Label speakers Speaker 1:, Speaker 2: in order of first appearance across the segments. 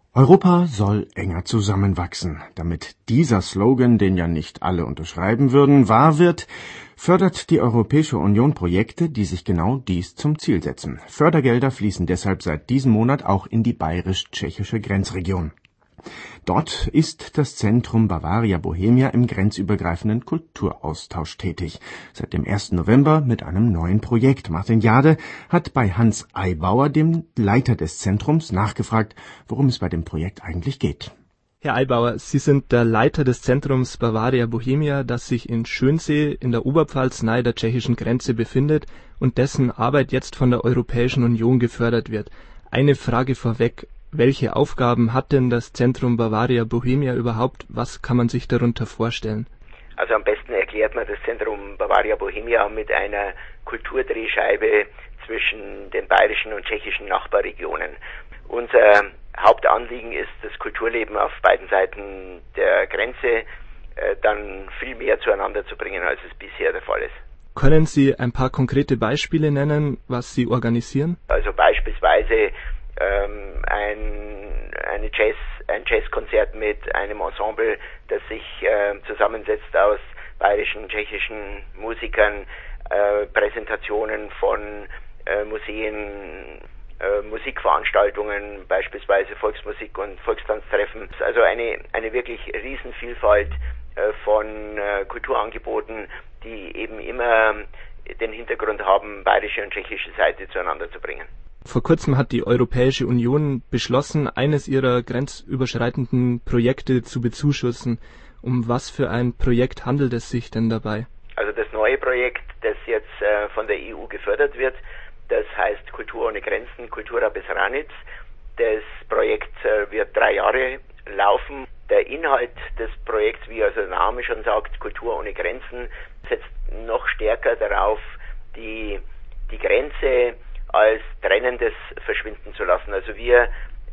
Speaker 1: Europa soll enger zusammenwachsen. Damit dieser Slogan, den ja nicht alle unterschreiben würden, wahr wird, fördert die Europäische Union Projekte, die sich genau dies zum Ziel setzen. Fördergelder fließen deshalb seit diesem Monat auch in die bayerisch-tschechische Grenzregion. Dort ist das Zentrum Bavaria Bohemia im grenzübergreifenden Kulturaustausch tätig. Seit dem 1. November mit einem neuen Projekt. Martin Jade hat bei Hans Eibauer, dem Leiter des Zentrums, nachgefragt, worum es bei dem Projekt eigentlich geht.
Speaker 2: Herr Eibauer, Sie sind der Leiter des Zentrums Bavaria Bohemia, das sich in Schönsee in der Oberpfalz nahe der tschechischen Grenze befindet und dessen Arbeit jetzt von der Europäischen Union gefördert wird. Eine Frage vorweg. Welche Aufgaben hat denn das Zentrum Bavaria Bohemia überhaupt? Was kann man sich darunter vorstellen?
Speaker 3: Also am besten erklärt man das Zentrum Bavaria Bohemia mit einer Kulturdrehscheibe zwischen den bayerischen und tschechischen Nachbarregionen. Unser Hauptanliegen ist, das Kulturleben auf beiden Seiten der Grenze dann viel mehr zueinander zu bringen, als es bisher der Fall ist.
Speaker 2: Können Sie ein paar konkrete Beispiele nennen, was Sie organisieren?
Speaker 3: Also beispielsweise ein Jazzkonzert mit einem Ensemble, das sich zusammensetzt aus bayerischen, tschechischen Musikern, Präsentationen von Museen, Musikveranstaltungen, beispielsweise Volksmusik und Volkstanztreffen. Also eine wirklich Riesenvielfalt von Kulturangeboten, die eben immer den Hintergrund haben, bayerische und tschechische Seite zueinander zu bringen.
Speaker 2: Vor kurzem hat die Europäische Union beschlossen, eines ihrer grenzüberschreitenden Projekte zu bezuschussen. Um was für ein Projekt handelt es sich denn dabei?
Speaker 3: Also das neue Projekt, das jetzt von der EU gefördert wird, das heißt Kultur ohne Grenzen, Cultura bez hranic. Das Projekt wird 3 Jahre laufen. Der Inhalt des Projekts, wie also der Name schon sagt, Kultur ohne Grenzen, setzt noch stärker darauf, die Grenze als Trennendes verschwinden zu lassen. Also wir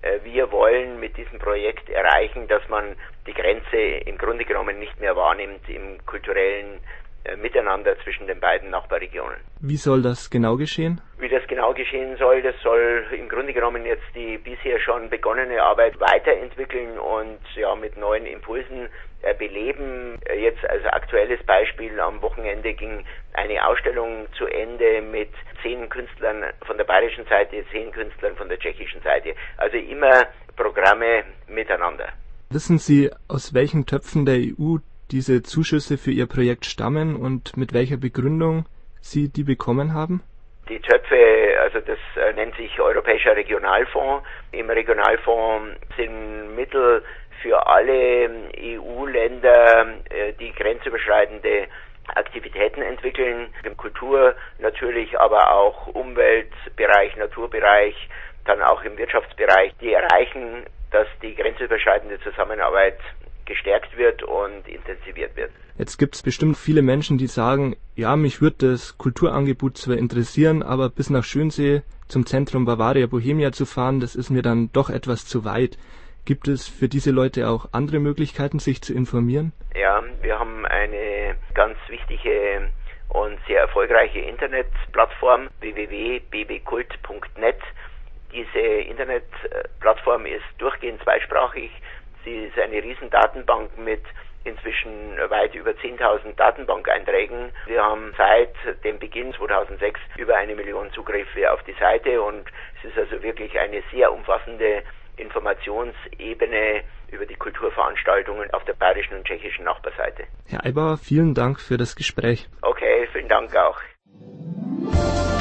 Speaker 3: wollen mit diesem Projekt erreichen, dass man die Grenze im Grunde genommen nicht mehr wahrnimmt im kulturellen Miteinander zwischen den beiden Nachbarregionen.
Speaker 2: Wie soll das genau geschehen?
Speaker 3: Wie das genau geschehen soll, das soll im Grunde genommen jetzt die bisher schon begonnene Arbeit weiterentwickeln und ja mit neuen Impulsen beleben. Jetzt als aktuelles Beispiel, am Wochenende ging eine Ausstellung zu Ende mit 10 Künstlern von der bayerischen Seite, 10 Künstlern von der tschechischen Seite. Also immer Programme miteinander.
Speaker 2: Wissen Sie, aus welchen Töpfen der EU diese Zuschüsse für Ihr Projekt stammen und mit welcher Begründung Sie die bekommen haben?
Speaker 3: Die Töpfe, also das nennt sich Europäischer Regionalfonds. Im Regionalfonds sind Mittel für alle EU-Länder, die grenzüberschreitende Aktivitäten entwickeln. Kultur natürlich, aber auch Umweltbereich, Naturbereich, dann auch im Wirtschaftsbereich, die erreichen, dass die grenzüberschreitende Zusammenarbeit gestärkt wird und intensiviert wird.
Speaker 2: Jetzt gibt es bestimmt viele Menschen, die sagen, ja, mich würde das Kulturangebot zwar interessieren, aber bis nach Schönsee zum Zentrum Bavaria Bohemia zu fahren, das ist mir dann doch etwas zu weit. Gibt es für diese Leute auch andere Möglichkeiten, sich zu informieren?
Speaker 3: Ja, wir haben eine ganz wichtige und sehr erfolgreiche Internetplattform www.bbkult.net. Diese Internetplattform ist durchgehend zweisprachig. Sie ist eine riesen Datenbank mit inzwischen weit über 10.000 Datenbankeinträgen. Wir haben seit dem Beginn 2006 über 1 Million Zugriffe auf die Seite und es ist also wirklich eine sehr umfassende Informationsebene über die Kulturveranstaltungen auf der bayerischen und tschechischen Nachbarseite.
Speaker 2: Herr Eibauer, vielen Dank für das Gespräch.
Speaker 3: Okay, vielen Dank auch.